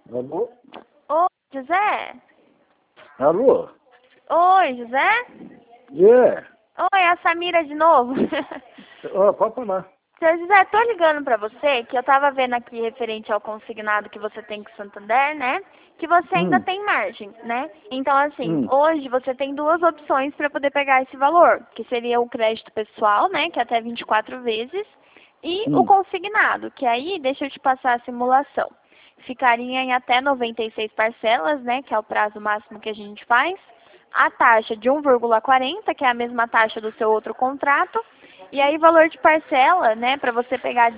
Alô? Oi, José? Alô? Oi, José? Oi, é a Samira de novo. Pode falar. Seu José, tô ligando pra você, que eu tava vendo aqui referente ao consignado que você tem com o Santander, né? Que você ainda tem margem, né? Então, assim, hoje você tem duas opções para poder pegar esse valor, que seria o crédito pessoal, né? Que é até 24 vezes, e o consignado, que aí, deixa eu te passar a simulação. Ficaria em até 96 parcelas, né? Que é o prazo máximo que a gente faz. A taxa de 1,40, que é a mesma taxa do seu outro contrato. E aí, valor de parcela, né, para você pegar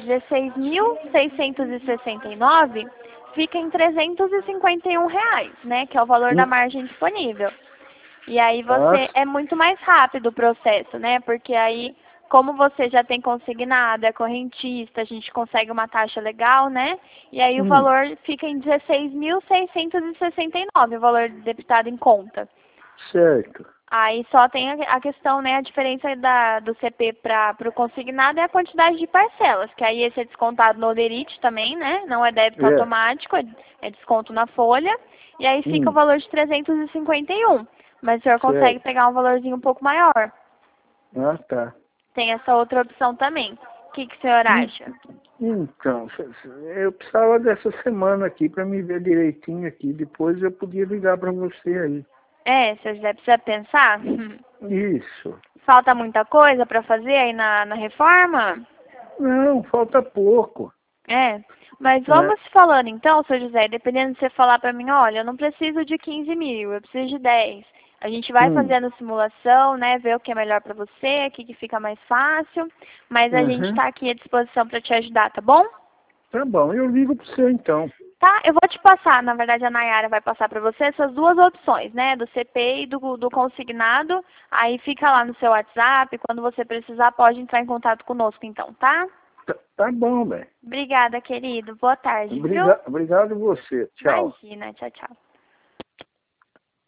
16.669, fica em R$ 351, né, que é o valor da margem disponível. E aí é muito mais rápido o processo, né, porque aí, como você já tem consignado, é correntista, a gente consegue uma taxa legal, né, e aí o valor fica em 16.669, o valor debitado em conta. Certo. Aí só tem a questão, né, a diferença do CP para o consignado é a quantidade de parcelas, que aí esse é descontado no Olerite também, né, não é débito automático, é desconto na folha, e aí fica o valor de 351, mas o senhor consegue pegar um valorzinho um pouco maior. Tá. Tem essa outra opção também. O que o senhor acha? Então, eu precisava dessa semana aqui para me ver direitinho aqui. Depois eu podia ligar para você aí. Seu José, precisa pensar? Isso. Falta muita coisa para fazer aí na reforma? Não, falta pouco. Mas vamos falando então, seu José, dependendo de você falar para mim, olha, eu não preciso de 15 mil, eu preciso de 10. A gente vai fazendo simulação, né, ver o que é melhor para você, o que fica mais fácil, mas a gente está aqui à disposição para te ajudar, tá bom? Tá bom, eu ligo para você então. Tá, eu vou te passar, na verdade a Nayara vai passar para você essas duas opções, né, do CP e do consignado, aí fica lá no seu WhatsApp, quando você precisar pode entrar em contato conosco então, tá? Tá bom, velho. Obrigada, querido. Boa tarde, viu? Obrigado você. Tchau. Imagina. Tchau, tchau.